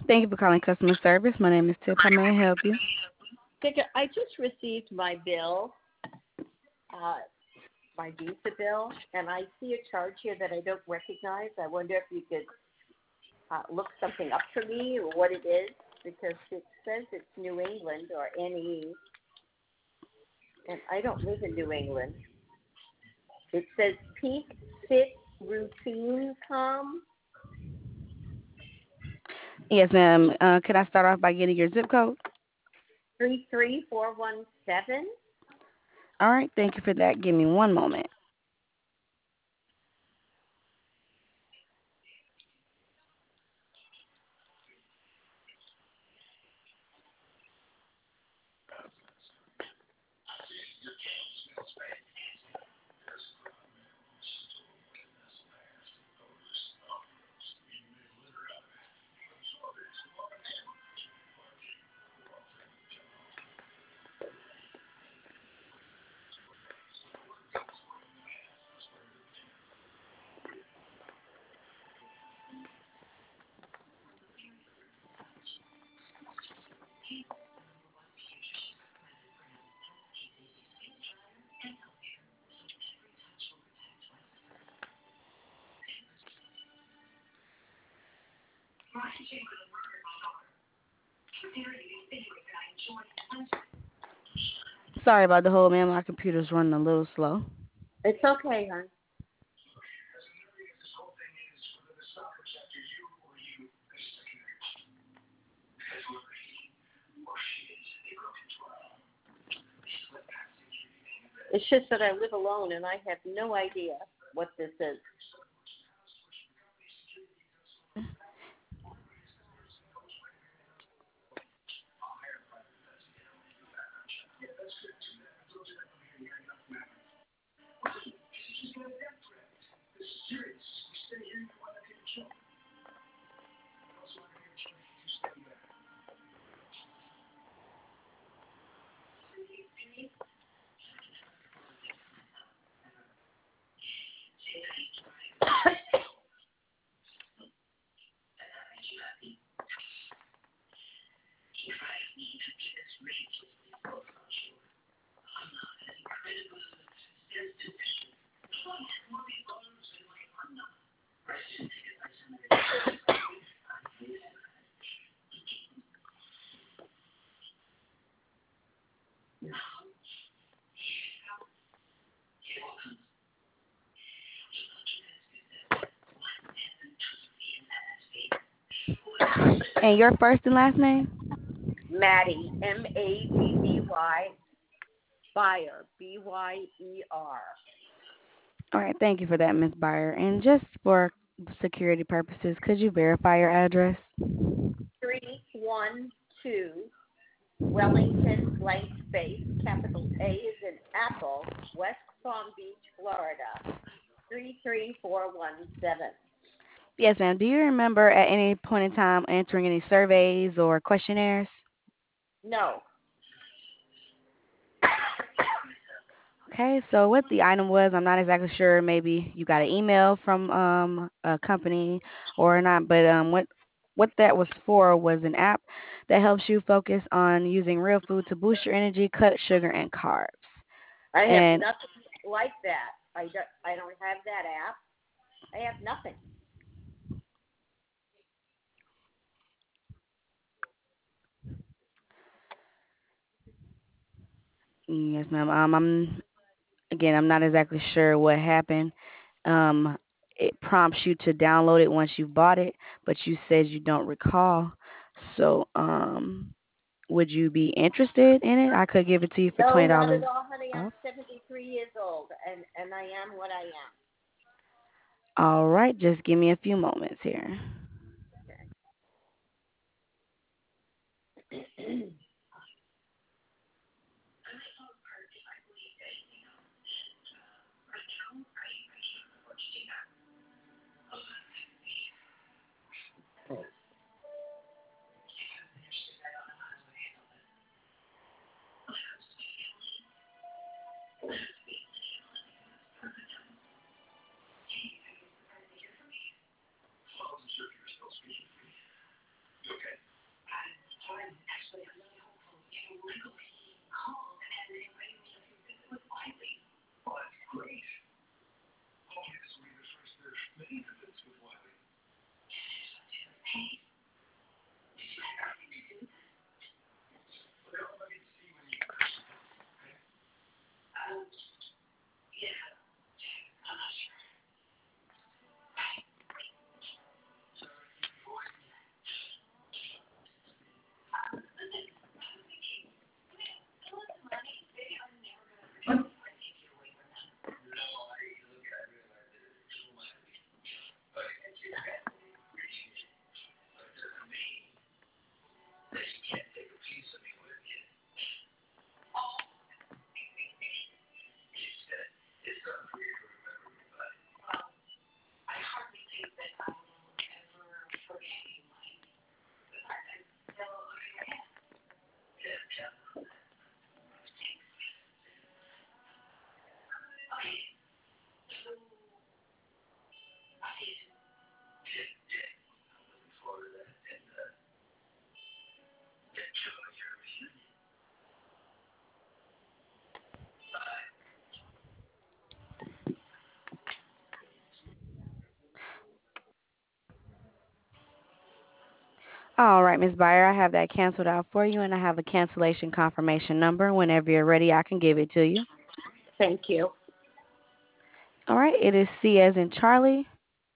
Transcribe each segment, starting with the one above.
Thank you for calling customer service. My name is Tip. How may I help you? Victor, I just received my bill, uh, my Visa bill, and I see a charge here that I don't recognize. I wonder if you could look something up for me or what it is, because it says it's New England or NE, and I don't live in New England. It says Peak Fit Routine Com Yes, ma'am. Can I start off by getting your zip code? 33417. All right. Thank you for that. Give me one moment. Sorry about the hold, ma'am. My computer's running a little slow. It's okay, hon. It's just that I live alone and I have no idea what this is. And your first and last name? Maddie, Maddy, Buyer, Byer. All right. Thank you for that, Miss Byer. And just for security purposes, could you verify your address? 312 Wellington, blank space, capital A is in Apple, West Palm Beach, Florida, 33417. Yes, ma'am. Do you remember at any point in time answering any surveys or questionnaires? No. Okay, so what the item was, I'm not exactly sure. Maybe you got an email from a company or not, but what that was for was an app that helps you focus on using real food to boost your energy, cut sugar and carbs. I have And nothing like that. I don't have that app. I have nothing. yes, ma'am. I'm not exactly sure what happened. Um, it prompts you to download it once you bought it, but you said you don't recall. So, would you be interested in it? I could give it to you for No, twenty not at dollars all, honey. I'm off. 73 years old, and I am what I All right, just give me a few moments here. am. All right, Miss Byer, I have that canceled out for you, and I have a cancellation confirmation number. Whenever you're ready, I can give it to you. Thank you. All right, it is C as in Charlie,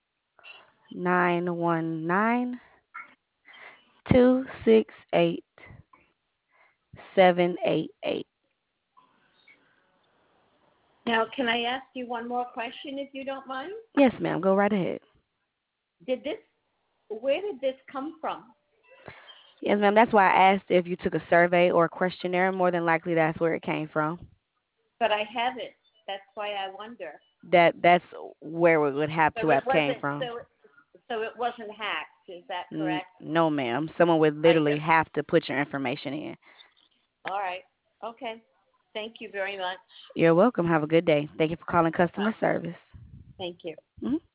919-268-788. Now, can I ask you one more question, if you don't mind? Yes, ma'am. Go right ahead. Where did this come from? Yes, ma'am. That's why I asked if you took a survey or a questionnaire. More than likely, that's where it came from. But I haven't. That's why I wonder. That's where it would have So to it have came wasn't. from. So it wasn't hacked. Is that correct? No, ma'am. Someone would I literally just. have to put your information in. All right. Okay. Thank you very much. You're welcome. Have a good day. Thank you for calling Uh, customer service. Thank you. Mhm.